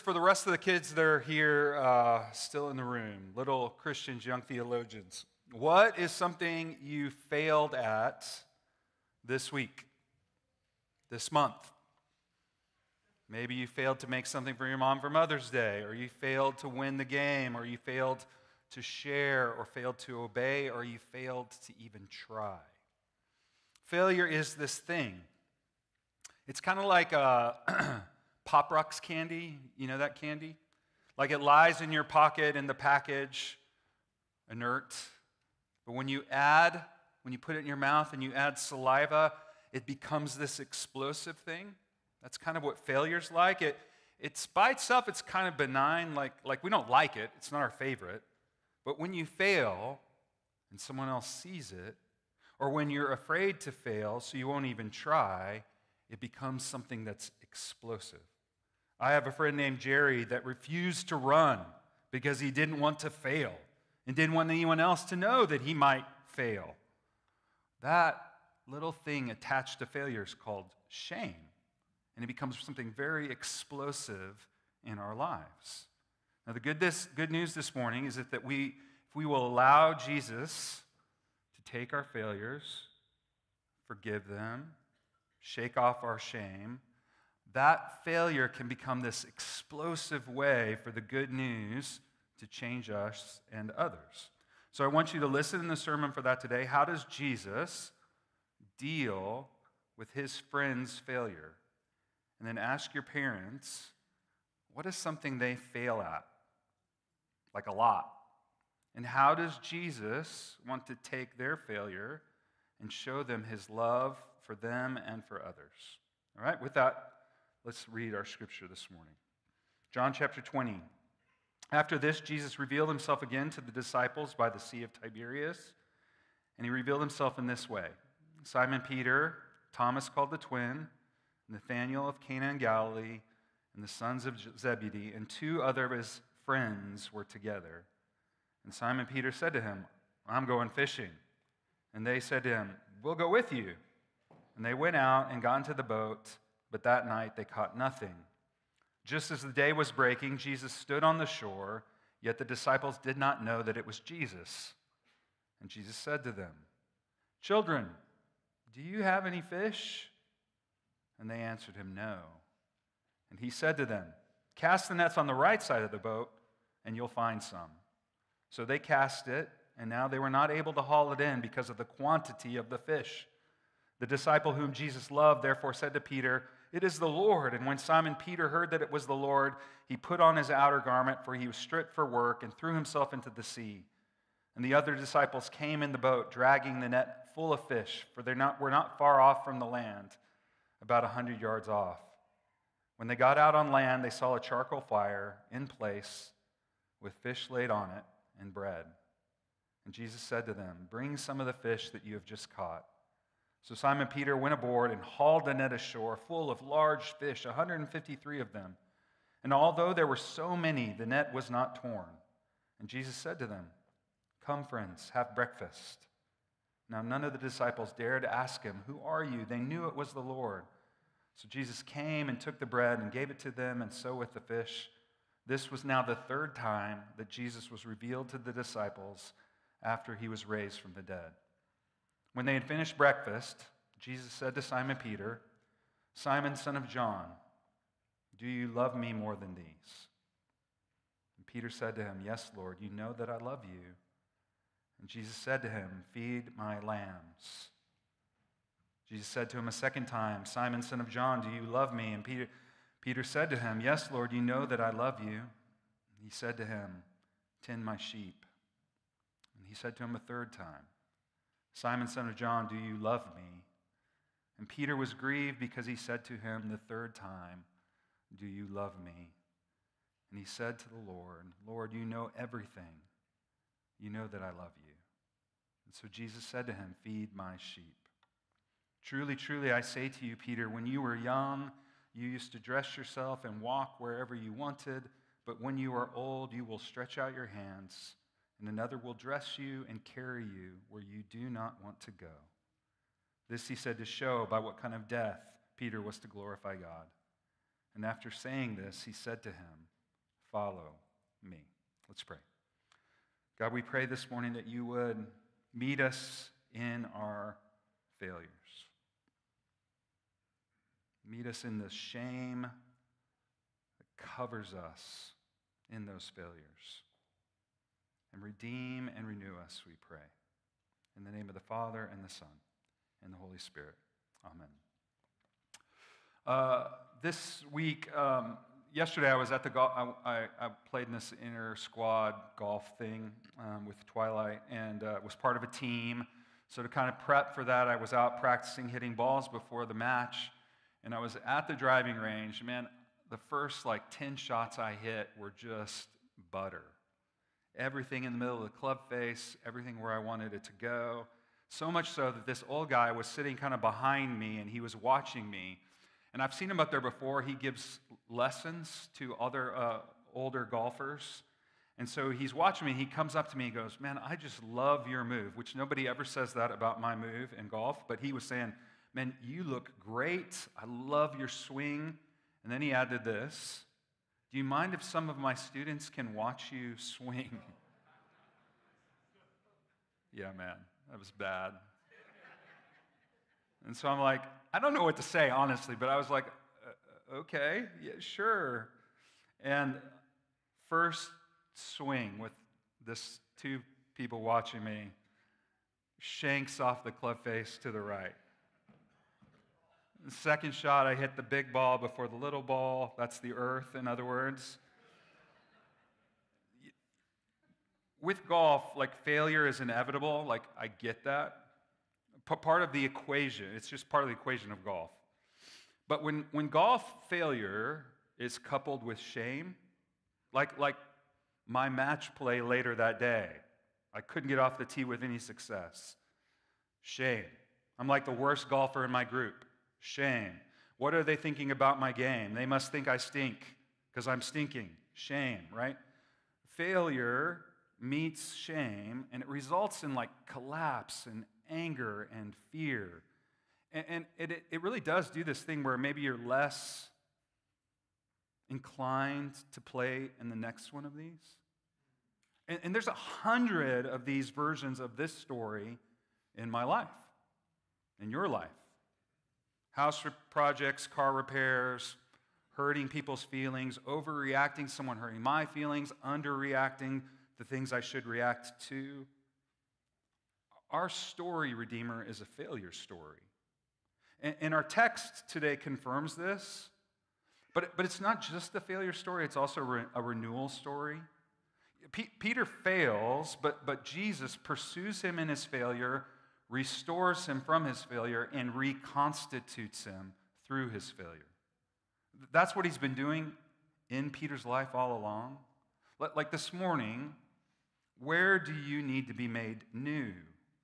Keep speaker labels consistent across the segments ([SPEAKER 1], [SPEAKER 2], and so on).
[SPEAKER 1] For the rest of the kids that are here, still in the room, little Christians, young theologians, what is something you failed at this week, this month? Maybe you failed to make something for your mom for Mother's Day, or you failed to win the game, or you failed to share, or failed to obey, or you failed to even try. Failure is this thing. It's kind of like Pop Rocks candy. You know that candy? Like it lies in your pocket in the package, inert. But when you put it in your mouth and you add saliva, it becomes this explosive thing. That's kind of what failure's like. It's by itself, it's kind of benign. Like we don't like it. It's not our favorite. But when you fail and someone else sees it, or when you're afraid to fail so you won't even try, it becomes something that's explosive. I have a friend named Jerry that refused to run because he didn't want to fail and didn't want anyone else to know that he might fail. That little thing attached to failure is called shame, and it becomes something very explosive in our lives. Now, the good news this morning is that if we will allow Jesus to take our failures, forgive them, shake off our shame, that failure can become this explosive way for the good news to change us and others. So I want you to listen in the sermon for that today. How does Jesus deal with his friend's failure? And then ask your parents, what is something they fail at? Like a lot. And how does Jesus want to take their failure and show them his love for them and for others? All right, with that, let's read our scripture this morning. John chapter 20. After this, Jesus revealed himself again to the disciples by the Sea of Tiberias, and he revealed himself in this way. Simon Peter, Thomas called the twin, Nathanael of Cana in Galilee, and the sons of Zebedee, and two other of his friends were together. And Simon Peter said to him, I'm going fishing. And they said to him, we'll go with you. And they went out and got into the boat, but that night they caught nothing. Just as the day was breaking, Jesus stood on the shore, yet the disciples did not know that it was Jesus. And Jesus said to them, children, do you have any fish? And they answered him, no. And he said to them, cast the nets on the right side of the boat, and you'll find some. So they cast it, and now they were not able to haul it in because of the quantity of the fish. The disciple whom Jesus loved therefore said to Peter, it is the Lord. And when Simon Peter heard that it was the Lord, he put on his outer garment, for he was stripped for work, and threw himself into the sea. And the other disciples came in the boat, dragging the net full of fish, for they were not far off from the land, about 100 yards off. When they got out on land, they saw a charcoal fire in place with fish laid on it and bread. And Jesus said to them, bring some of the fish that you have just caught. So Simon Peter went aboard and hauled the net ashore full of large fish, 153 of them. And although there were so many, the net was not torn. And Jesus said to them, come, friends, have breakfast. Now none of the disciples dared ask him, who are you? They knew it was the Lord. So Jesus came and took the bread and gave it to them, and so with the fish. This was now the third time that Jesus was revealed to the disciples after he was raised from the dead. When they had finished breakfast, Jesus said to Simon Peter, Simon, son of John, do you love me more than these? And Peter said to him, yes, Lord, you know that I love you. And Jesus said to him, feed my lambs. Jesus said to him a second time, Simon, son of John, do you love me? And Peter said to him, yes, Lord, you know that I love you. He said to him, tend my sheep. And he said to him a third time, Simon, son of John, do you love me? And Peter was grieved because he said to him the third time, do you love me? And he said to the Lord, Lord, you know everything. You know that I love you. And so Jesus said to him, feed my sheep. Truly, truly, I say to you, Peter, when you were young, you used to dress yourself and walk wherever you wanted, but when you are old, you will stretch out your hands, and another will dress you and carry you where you do not want to go. This he said to show by what kind of death Peter was to glorify God. And after saying this, he said to him, follow me. Let's pray. God, we pray this morning that you would meet us in our failures. Meet us in the shame that covers us in those failures. And redeem and renew us, we pray. In the name of the Father, and the Son, and the Holy Spirit. Amen. This week, yesterday I was at the golf. I played in this inter-squad golf thing with Twilight, and was part of a team. So to kind of prep for that, I was out practicing hitting balls before the match, and I was at the driving range. Man, the first 10 shots I hit were just butter. Everything in the middle of the club face, everything where I wanted it to go. So much so that this old guy was sitting kind of behind me, and he was watching me. And I've seen him up there before. He gives lessons to other older golfers. And so he's watching me. He comes up to me and goes, "Man, I just love your move," which nobody ever says that about my move in golf. But he was saying, "Man, you look great. I love your swing." And then he added this: "Do you mind if some of my students can watch you swing?" Yeah, man, that was bad. And so I'm like, I don't know what to say, honestly, but I was like, okay, yeah, sure. And first swing with this two people watching me, shanks off the club face to the right. The second shot, I hit the big ball before the little ball. That's the earth, in other words. With golf, failure is inevitable. I get that. Part of the equation. It's just part of the equation of golf. But when golf failure is coupled with shame, like my match play later that day, I couldn't get off the tee with any success. Shame. I'm like the worst golfer in my group. Shame. What are they thinking about my game? They must think I stink because I'm stinking. Shame, right? Failure meets shame, and it results in collapse and anger and fear. And it really does do this thing where maybe you're less inclined to play in the next one of these. And there's 100 of these versions of this story in my life, in your life. House projects, car repairs, hurting people's feelings, overreacting, someone hurting my feelings, underreacting the things I should react to. Our story, Redeemer, is a failure story. And our text today confirms this. But it's not just a failure story, it's also a renewal story. Peter fails, but Jesus pursues him in his failure, restores him from his failure, and reconstitutes him through his failure. That's what he's been doing in Peter's life all along. Like this morning, where do you need to be made new?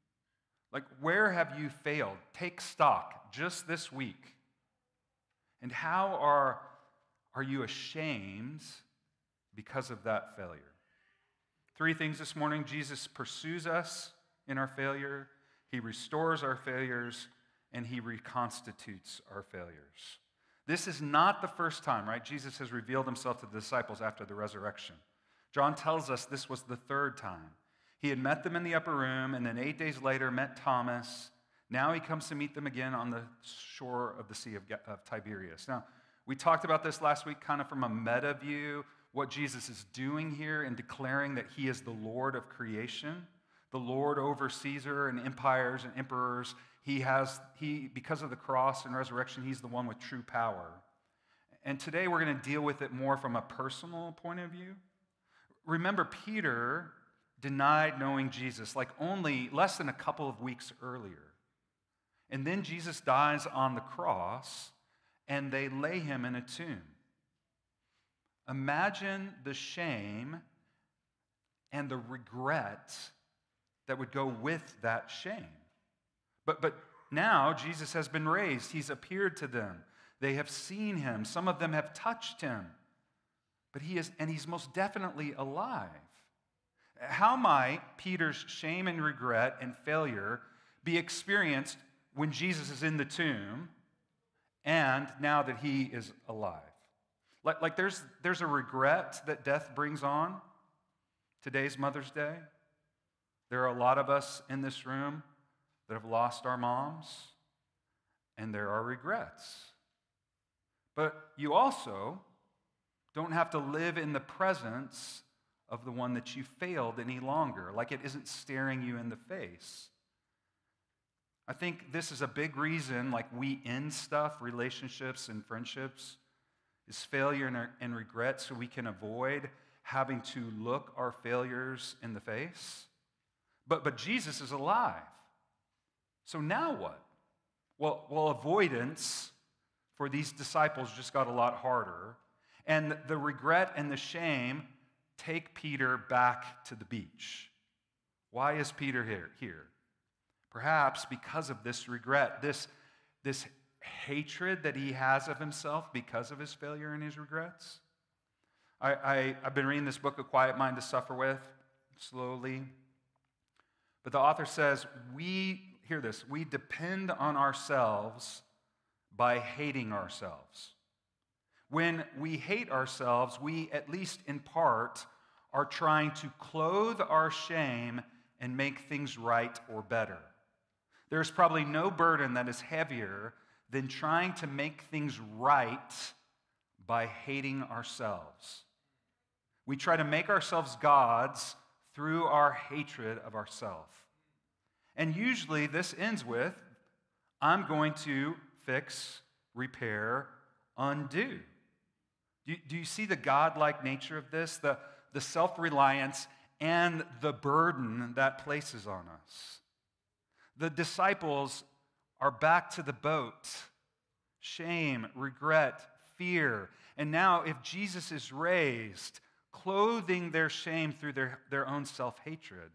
[SPEAKER 1] Where have you failed? Take stock just this week. And how are you ashamed because of that failure? 3 things this morning. Jesus pursues us in our failure. He restores our failures, and he reconstitutes our failures. This is not the first time, right? Jesus has revealed himself to the disciples after the resurrection. John tells us this was the 3rd time. He had met them in the upper room, and then 8 days later met Thomas. Now he comes to meet them again on the shore of the Sea of Tiberias. Now, we talked about this last week kind of from a meta view, what Jesus is doing here in declaring that he is the Lord of creation, the Lord over Caesar and empires and emperors. Because of the cross and resurrection, he's the one with true power. And today we're going to deal with it more from a personal point of view. Remember, Peter denied knowing Jesus only less than a couple of weeks earlier. And then Jesus dies on the cross, and they lay him in a tomb. Imagine the shame and the regret that would go with that shame. But now Jesus has been raised. He's appeared to them. They have seen him. Some of them have touched him. But he's most definitely alive. How might Peter's shame and regret and failure be experienced when Jesus is in the tomb and now that he is alive? Like there's a regret that death brings on. Today's Mother's Day. There are a lot of us in this room that have lost our moms, and there are regrets. But you also don't have to live in the presence of the one that you failed any longer, like it isn't staring you in the face. I think this is a big reason, like we end stuff, relationships and friendships, is failure and regret, so we can avoid having to look our failures in the face. But Jesus is alive. So now what? Well, avoidance for these disciples just got a lot harder. And the regret and the shame take Peter back to the beach. Why is Peter here? Perhaps because of this regret, this hatred that he has of himself because of his failure and his regrets. I've been reading this book, A Quiet Mind to Suffer With, slowly. But the author says, we depend on ourselves by hating ourselves. When we hate ourselves, we, at least in part, are trying to clothe our shame and make things right or better. There's probably no burden that is heavier than trying to make things right by hating ourselves. We try to make ourselves gods through our hatred of ourselves. And usually this ends with, I'm going to fix, repair, undo. Do you see the godlike nature of this? The self-reliance and the burden that places on us. The disciples are back to the boat. Shame, regret, fear. And now if Jesus is raised, clothing their shame through their own self-hatred.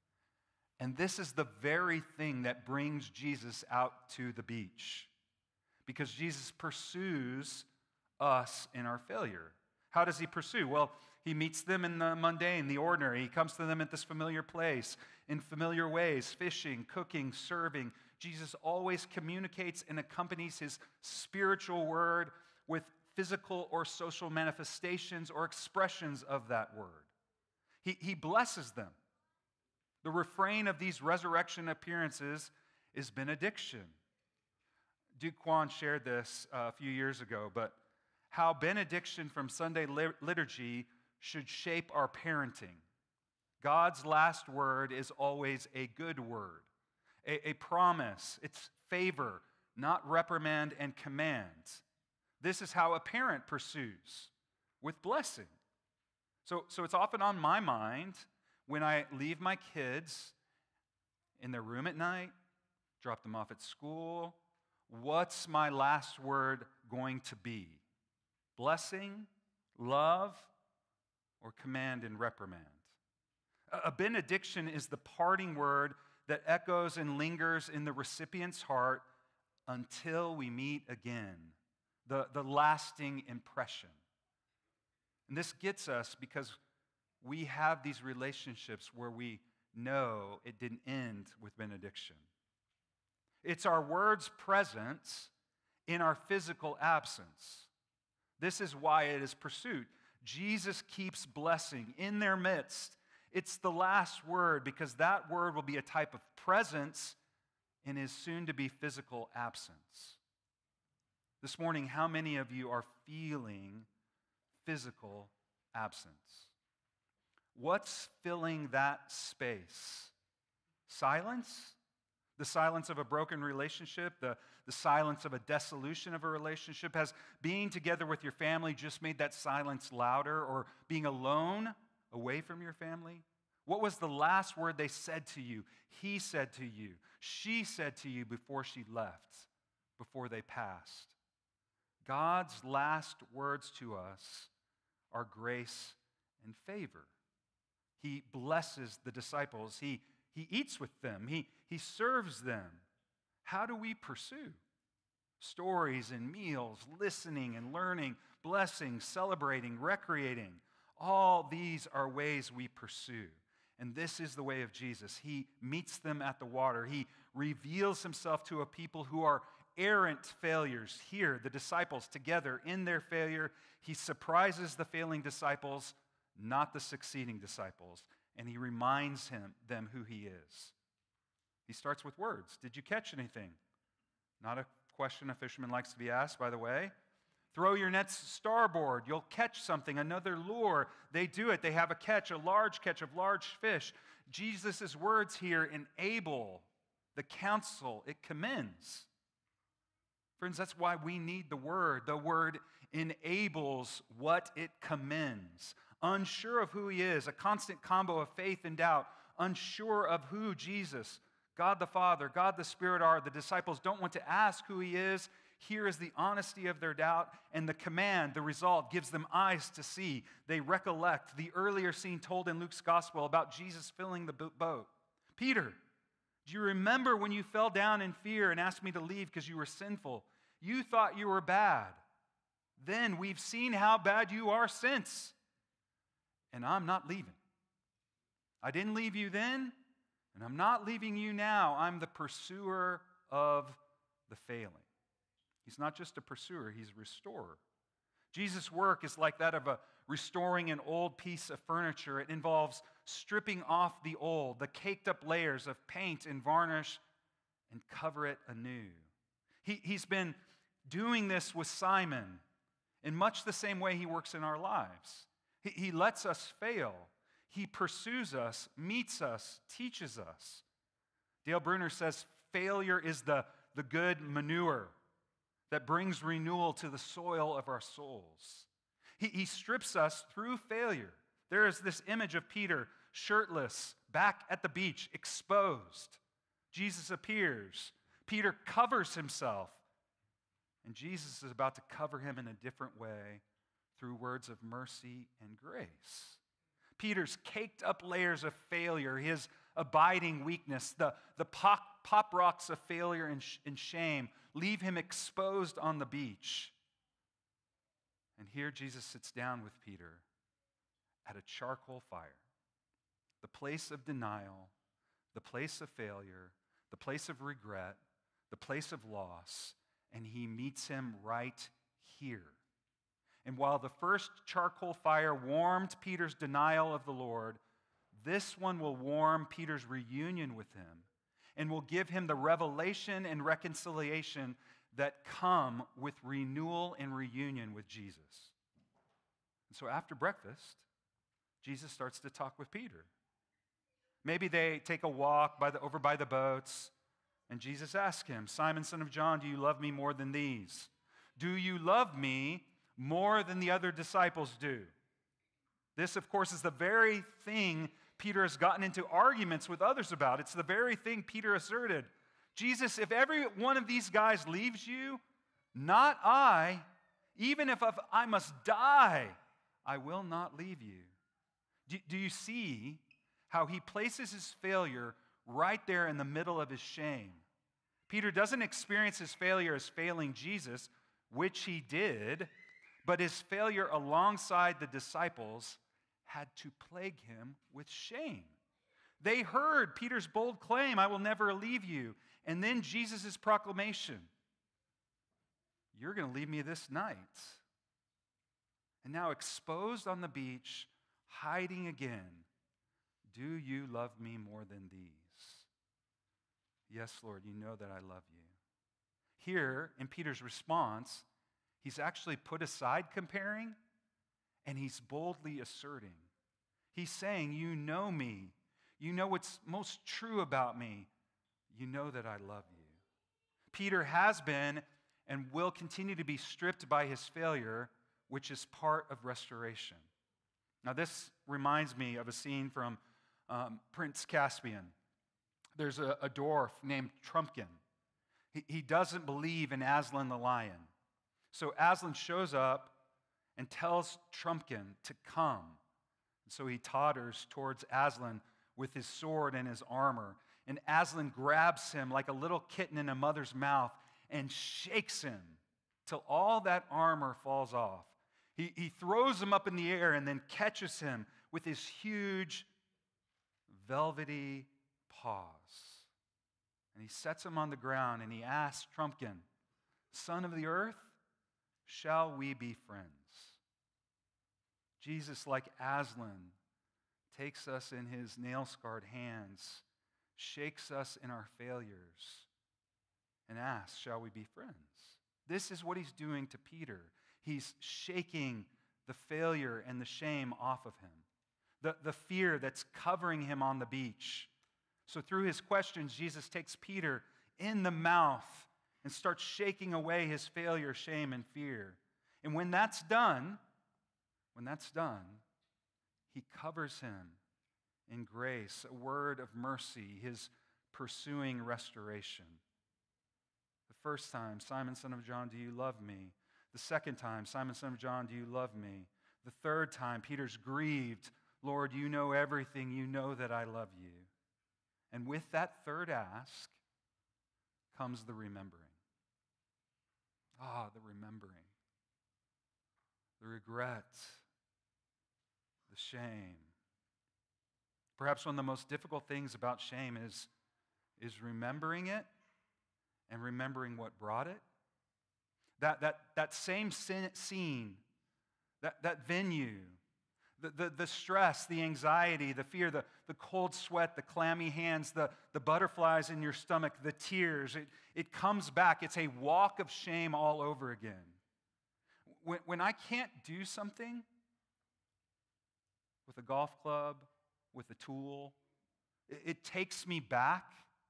[SPEAKER 1] And this is the very thing that brings Jesus out to the beach. Because Jesus pursues us in our failure. How does he pursue? Well, he meets them in the mundane, the ordinary. He comes to them at this familiar place, in familiar ways, fishing, cooking, serving. Jesus always communicates and accompanies his spiritual word with physical or social manifestations or expressions of that word. He blesses them. The refrain of these resurrection appearances is benediction. Duke Kwan shared this a few years ago, but how benediction from Sunday liturgy should shape our parenting. God's last word is always a good word, a promise. It's favor, not reprimand and command. This is how a parent pursues, with blessing. So it's often on my mind when I leave my kids in their room at night, drop them off at school, what's my last word going to be? Blessing, love, or command and reprimand? A benediction is the parting word that echoes and lingers in the recipient's heart until we meet again, the lasting impression. And this gets us because we have these relationships where we know it didn't end with benediction. It's our word's presence in our physical absence. This is why it is pursued. Jesus keeps blessing in their midst. It's the last word because that word will be a type of presence in his soon-to-be physical absence. This morning, how many of you are feeling physical absence? What's filling that space? Silence? The silence of a broken relationship? The silence of a dissolution of a relationship? Has being together with your family just made that silence louder? Or being alone, away from your family? What was the last word they said to you? He said to you. She said to you before she left, before they passed. God's last words to us are grace and favor. He blesses the disciples. He eats with them. He serves them. How do we pursue? Stories and meals, listening and learning, blessing, celebrating, recreating. All these are ways we pursue. And this is the way of Jesus. He meets them at the water. He reveals himself to a people who are errant failures. Here, the disciples together in their failure, he surprises the failing disciples, not the succeeding disciples, and he reminds them who he is. He starts with words. Did you catch anything? Not a question a fisherman likes to be asked, by the way. Throw your nets starboard. You'll catch something, another lure. They do it. They have a catch of large fish. Jesus' words here enable the counsel. It commends. Friends, that's why we need the word. The word enables what it commends. Unsure of who he is, a constant combo of faith and doubt. Unsure of who Jesus, God the Father, God the Spirit are. The disciples don't want to ask who he is. Here is the honesty of their doubt, and the command, the result, gives them eyes to see. They recollect the earlier scene told in Luke's gospel about Jesus filling the boat. Peter, do you remember when you fell down in fear and asked me to leave because you were sinful? You thought you were bad. Then we've seen how bad you are since, and I'm not leaving. I didn't leave you then, and I'm not leaving you now. I'm the pursuer of the failing. He's not just a pursuer, he's a restorer. Jesus' work is like that of restoring an old piece of furniture. It involves stripping off the old, the caked up layers of paint and varnish, and cover it anew. He's been doing this with Simon in much the same way he works in our lives. He lets us fail. He pursues us, meets us, teaches us. Dale Bruner says failure is the good manure that brings renewal to the soil of our souls. He strips us through failure. There is this image of Peter, shirtless, back at the beach, exposed. Jesus appears. Peter covers himself. And Jesus is about to cover him in a different way through words of mercy and grace. Peter's caked up layers of failure, his abiding weakness, the pop rocks of failure and shame leave him exposed on the beach. And here Jesus sits down with Peter at a charcoal fire, the place of denial, the place of failure, the place of regret, the place of loss, and he meets him right here. And while the first charcoal fire warmed Peter's denial of the Lord, this one will warm Peter's reunion with him and will give him the revelation and reconciliation that come with renewal and reunion with Jesus. And so after breakfast, Jesus starts to talk with Peter. Maybe they take a walk over by the boats, and Jesus asks him, Simon, son of John, do you love me more than these? Do you love me more than the other disciples do? This, of course, is the very thing Peter has gotten into arguments with others about. It's the very thing Peter asserted. Jesus, if every one of these guys leaves you, not I, even if I must die, I will not leave you. Do you see how he places his failure right there in the middle of his shame? Peter doesn't experience his failure as failing Jesus, which he did, but his failure alongside the disciples had to plague him with shame. They heard Peter's bold claim, I will never leave you, and then Jesus' proclamation, you're going to leave me this night. And now exposed on the beach, hiding again, do you love me more than these? Yes, Lord, you know that I love you. Here, in Peter's response, he's actually put aside comparing, and he's boldly asserting. He's saying, you know me. You know what's most true about me. You know that I love you. Peter has been and will continue to be stripped by his failure, which is part of restoration. Now, this reminds me of a scene from Prince Caspian. There's a dwarf named Trumpkin. He doesn't believe in Aslan the lion. So Aslan shows up and tells Trumpkin to come. So he totters towards Aslan with his sword and his armor. And Aslan grabs him like a little kitten in a mother's mouth and shakes him till all that armor falls off. He throws him up in the air and then catches him with his huge, velvety paws. And he sets him on the ground and he asks Trumpkin, son of the earth, shall we be friends? Jesus, like Aslan, takes us in his nail-scarred hands, shakes us in our failures, and asks, shall we be friends? This is what he's doing to Peter. He's shaking the failure and the shame off of him, the fear that's covering him on the beach. So through his questions, Jesus takes Peter in the mouth and starts shaking away his failure, shame, and fear. And when that's done, he covers him in grace, a word of mercy, his pursuing restoration. The first time, Simon, son of John, do you love me? The second time, Simon, son of John, do you love me? The third time, Peter's grieved. Lord, you know everything. You know that I love you. And with that third ask comes the remembering. The remembering. The regret. The shame. Perhaps one of the most difficult things about shame is remembering it and remembering what brought it. That same scene, that venue, the stress, the anxiety, the fear, the cold sweat, the clammy hands, the butterflies in your stomach, the tears, it comes back. It's a walk of shame all over again. When I can't do something with a golf club, with a tool, it takes me back,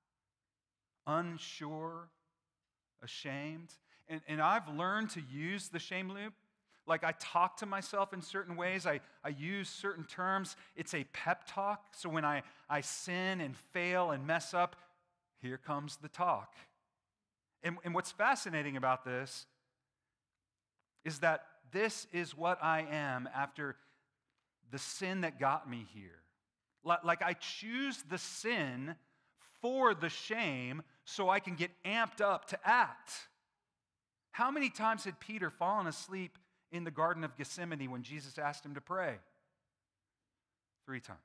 [SPEAKER 1] unsure, ashamed. And I've learned to use the shame loop. Like I talk to myself in certain ways. I use certain terms. It's a pep talk. So when I sin and fail and mess up, here comes the talk. And what's fascinating about this is that this is what I am after the sin that got me here. Like I choose the sin for the shame so I can get amped up to act. How many times had Peter fallen asleep in the Garden of Gethsemane when Jesus asked him to pray? 3 times.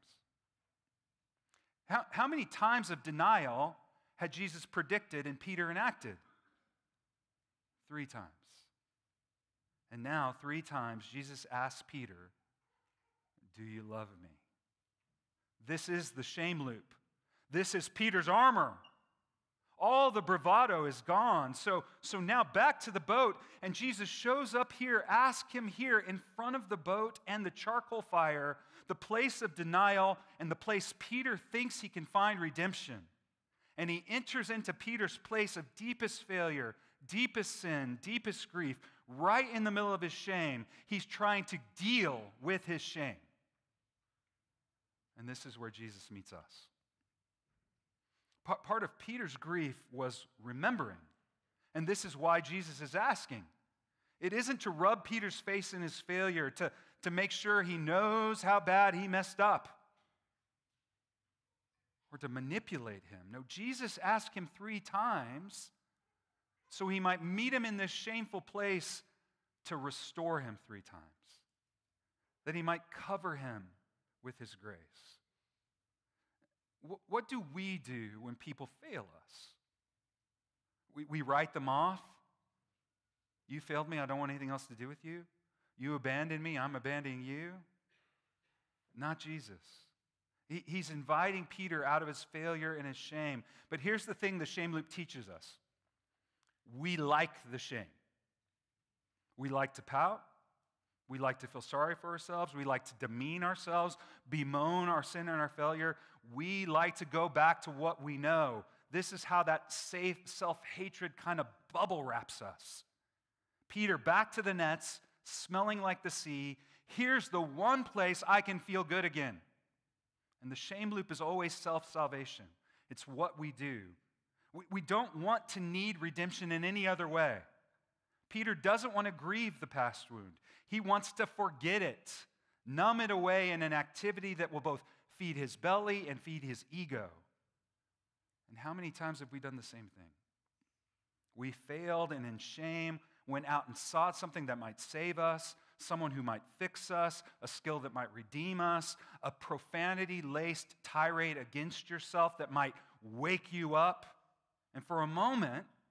[SPEAKER 1] How many times of denial had Jesus predicted and Peter enacted? 3 times. And now 3 times Jesus asks Peter, do you love me? This is the shame loop. This is Peter's armor. All the bravado is gone. So now back to the boat, and Jesus shows up here. Ask him here in front of the boat and the charcoal fire, the place of denial and the place Peter thinks he can find redemption. And he enters into Peter's place of deepest failure, deepest sin, deepest grief, right in the middle of his shame. He's trying to deal with his shame. And this is where Jesus meets us. Part of Peter's grief was remembering. And this is why Jesus is asking. It isn't to rub Peter's face in his failure, to make sure he knows how bad he messed up, or to manipulate him. No, Jesus asked him 3 times so he might meet him in this shameful place to restore him 3 times, that he might cover him with his grace. What do we do when people fail us? We write them off. You failed me, I don't want anything else to do with you. You abandoned me, I'm abandoning you. Not Jesus. He's inviting Peter out of his failure and his shame. But here's the thing the shame loop teaches us. We like the shame. We like to pout. We like to feel sorry for ourselves. We like to demean ourselves, bemoan our sin and our failure. We like to go back to what we know. This is how that safe self-hatred kind of bubble wraps us. Peter, back to the nets, smelling like the sea. Here's the one place I can feel good again. And the shame loop is always self-salvation. It's what we do. We don't want to need redemption in any other way. Peter doesn't want to grieve the past wound. He wants to forget it, numb it away in an activity that will both feed his belly and feed his ego. And how many times have we done the same thing? We failed and in shame went out and sought something that might save us, someone who might fix us, a skill that might redeem us, a profanity-laced tirade against yourself that might wake you up. And for a moment,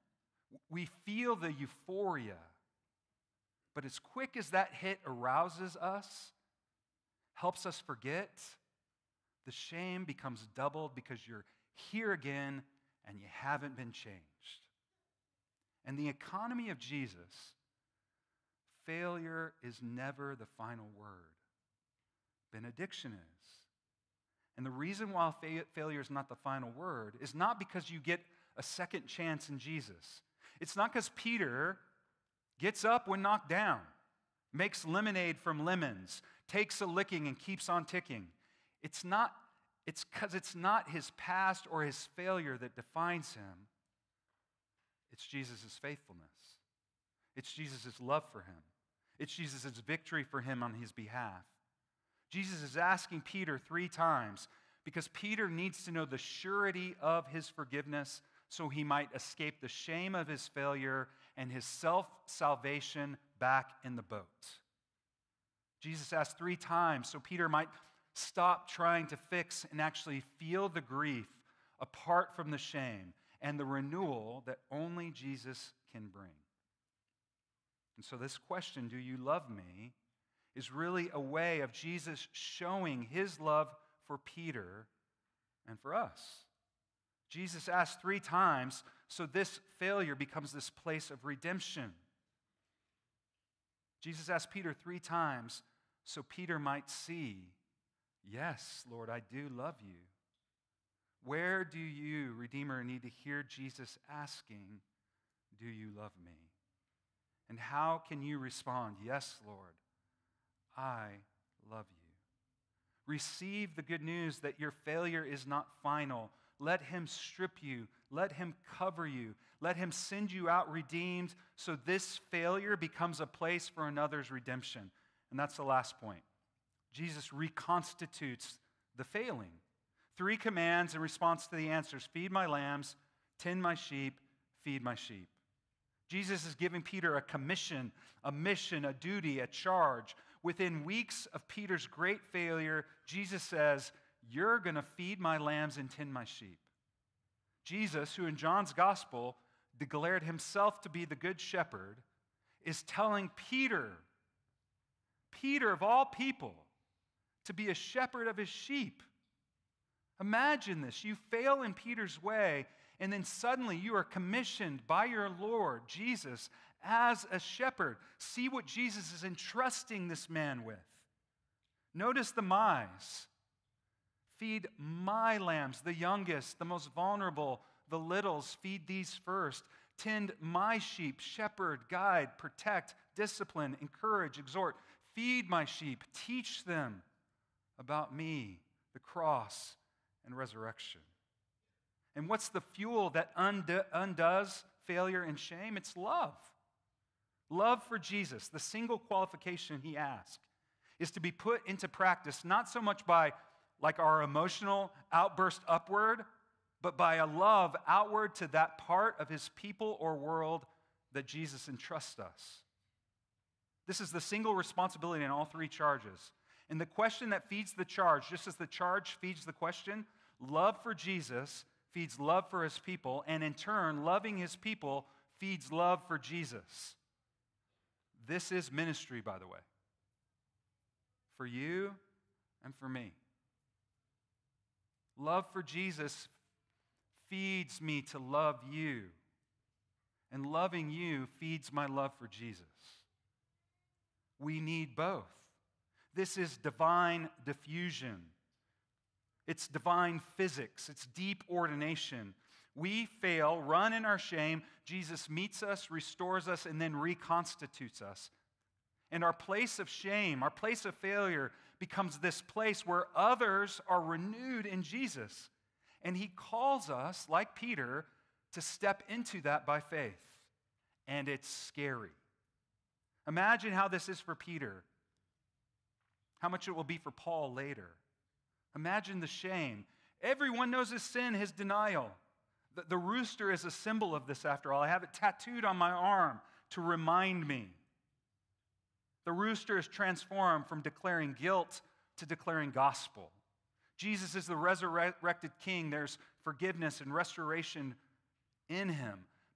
[SPEAKER 1] We feel the euphoria, but as quick as that hit arouses us, helps us forget, the shame becomes doubled because you're here again and you haven't been changed. In the economy of Jesus, failure is never the final word. Benediction is. And the reason why failure is not the final word is not because you get a second chance in Jesus. It's not because Peter gets up when knocked down, makes lemonade from lemons, takes a licking and keeps on ticking. It's because it's not his past or his failure that defines him. It's Jesus' faithfulness. It's Jesus' love for him. It's Jesus' victory for him on his behalf. Jesus is asking Peter 3 times because Peter needs to know the surety of his forgiveness so he might escape the shame of his failure and his self-salvation back in the boat. Jesus asked 3 times so Peter might stop trying to fix and actually feel the grief apart from the shame and the renewal that only Jesus can bring. And so this question, do you love me, is really a way of Jesus showing his love for Peter and for us. Jesus asked 3 times, so this failure becomes this place of redemption. Jesus asked Peter 3 times, so Peter might see, yes, Lord, I do love you. Where do you, Redeemer, need to hear Jesus asking, do you love me? And how can you respond, yes, Lord, I love you. Receive the good news that your failure is not final. Let him strip you. Let him cover you. Let him send you out redeemed so this failure becomes a place for another's redemption. And that's the last point. Jesus reconstitutes the failing. 3 commands in response to the answers: feed my lambs, tend my sheep, feed my sheep. Jesus is giving Peter a commission, a mission, a duty, a charge. Within weeks of Peter's great failure, Jesus says, you're going to feed my lambs and tend my sheep. Jesus, who in John's gospel declared himself to be the good shepherd, is telling Peter of all people, to be a shepherd of his sheep. Imagine this. You fail in Peter's way, and then suddenly you are commissioned by your Lord, Jesus, as a shepherd. See what Jesus is entrusting this man with. Notice the my's. Feed my lambs, the youngest, the most vulnerable, the littles. Feed these first. Tend my sheep. Shepherd, guide, protect, discipline, encourage, exhort. Feed my sheep. Teach them about me, the cross, and resurrection. And what's the fuel that undoes failure and shame? It's love. Love for Jesus, the single qualification he asked, is to be put into practice not so much by like our emotional outburst upward, but by a love outward to that part of his people or world that Jesus entrusts us. This is the single responsibility in all 3 charges. And the question that feeds the charge, just as the charge feeds the question, love for Jesus feeds love for his people, and in turn, loving his people feeds love for Jesus. This is ministry, by the way, for you and for me. Love for Jesus feeds me to love you, and loving you feeds my love for Jesus. We need both. This is divine diffusion. It's divine physics. It's deep ordination. We fail, run in our shame. Jesus meets us, restores us, and then reconstitutes us. And our place of shame, our place of failure, becomes this place where others are renewed in Jesus. And he calls us, like Peter, to step into that by faith. And it's scary. Imagine how this is for Peter, how much it will be for Paul later. Imagine the shame. Everyone knows his sin, his denial. The rooster is a symbol of this, after all. I have it tattooed on my arm to remind me. The rooster is transformed from declaring guilt to declaring gospel. Jesus is the resurrected king. There's forgiveness and restoration in him.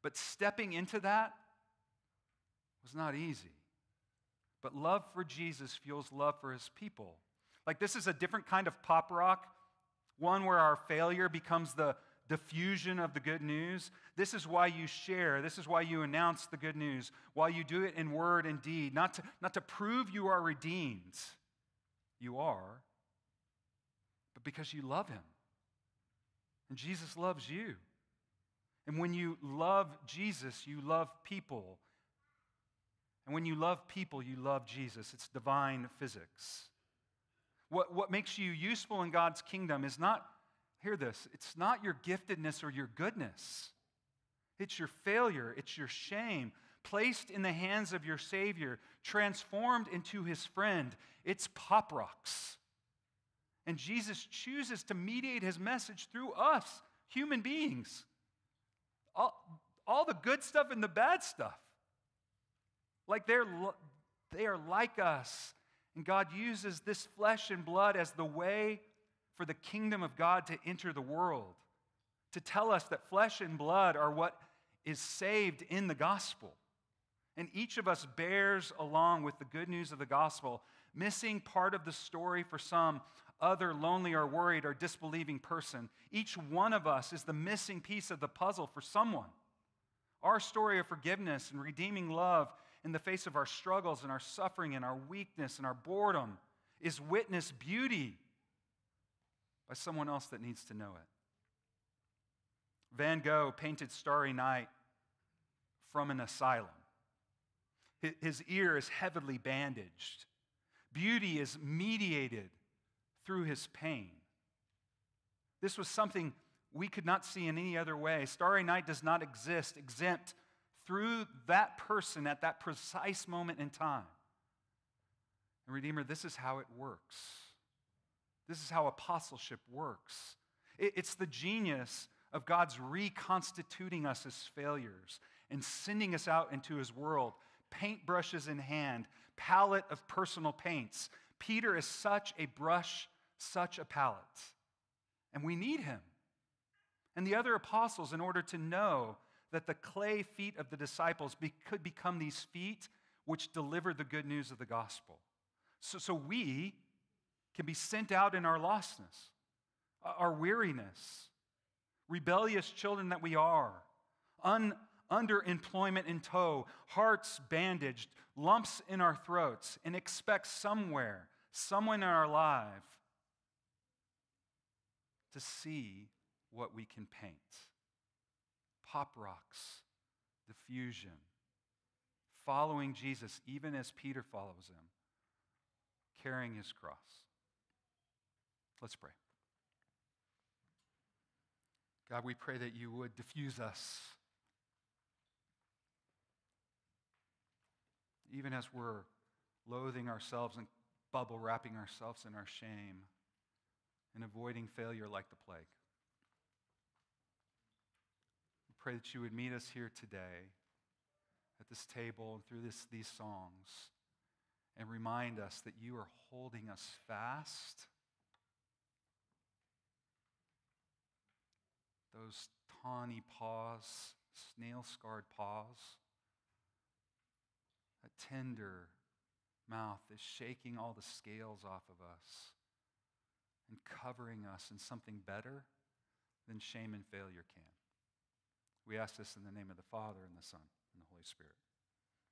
[SPEAKER 1] But stepping into that was not easy. But love for Jesus fuels love for his people. Like, this is a different kind of pop rock, one where our failure becomes the diffusion of the good news. This is why you share. This is why you announce the good news, why you do it in word and deed, not to prove you are redeemed. You are, but because you love him. And Jesus loves you. And when you love Jesus, you love people. And when you love people, you love Jesus. It's divine physics. What makes you useful in God's kingdom is not, hear this, it's not your giftedness or your goodness. It's your failure, it's your shame, placed in the hands of your Savior, transformed into his friend. It's pop rocks. And Jesus chooses to mediate his message through us, human beings. All the good stuff and the bad stuff. Like they are like us. And God uses this flesh and blood as the way for the kingdom of God to enter the world, to tell us that flesh and blood are what is saved in the gospel. And each of us bears along with the good news of the gospel, missing part of the story for some other lonely or worried or disbelieving person. Each one of us is the missing piece of the puzzle for someone. Our story of forgiveness and redeeming love in the face of our struggles and our suffering and our weakness and our boredom is witnessed beauty by someone else that needs to know it. Van Gogh painted Starry Night from an asylum. His ear is heavily bandaged. Beauty is mediated through his pain. This was something we could not see in any other way. Starry Night does not exist exempt through that person at that precise moment in time. And Redeemer, this is how it works. This is how apostleship works. It's the genius of God's reconstituting us as failures and sending us out into his world, paintbrushes in hand, palette of personal paints. Peter is such a brush, such a palette. And we need him. And the other apostles, in order to know that the clay feet of the disciples could become these feet which delivered the good news of the gospel. So we can be sent out in our lostness, our weariness, rebellious children that we are, underemployment in tow, hearts bandaged, lumps in our throats, and expect somewhere, someone in our life to see what we can paint. Pop rocks, diffusion, following Jesus even as Peter follows him, carrying his cross. Let's pray. God, we pray that you would diffuse us, even as we're loathing ourselves and bubble wrapping ourselves in our shame and avoiding failure like the plague. We pray that you would meet us here today at this table and through these songs and remind us that you are holding us fast. Those tawny paws, snail-scarred paws, that tender mouth is shaking all the scales off of us and covering us in something better than shame and failure can. We ask this in the name of the Father, and the Son, and the Holy Spirit.